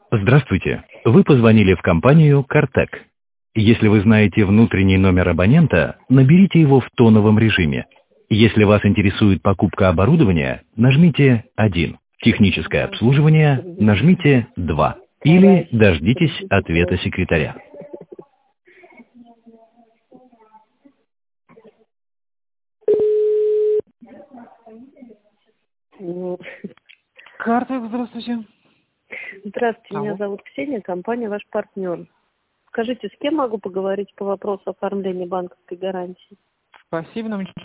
Здравствуйте. Вы позвонили в компанию «Картек». Если вы знаете внутренний номер абонента, наберите его в тоновом режиме. Если вас интересует покупка оборудования, нажмите 1. Техническое обслуживание, нажмите 2. Или дождитесь ответа секретаря. Картек, здравствуйте. Здравствуйте, меня Алло. зовут Ксения, компания «Ваш партнер». Скажите, с кем могу поговорить по вопросу оформления банковской гарантии? Спасибо, нам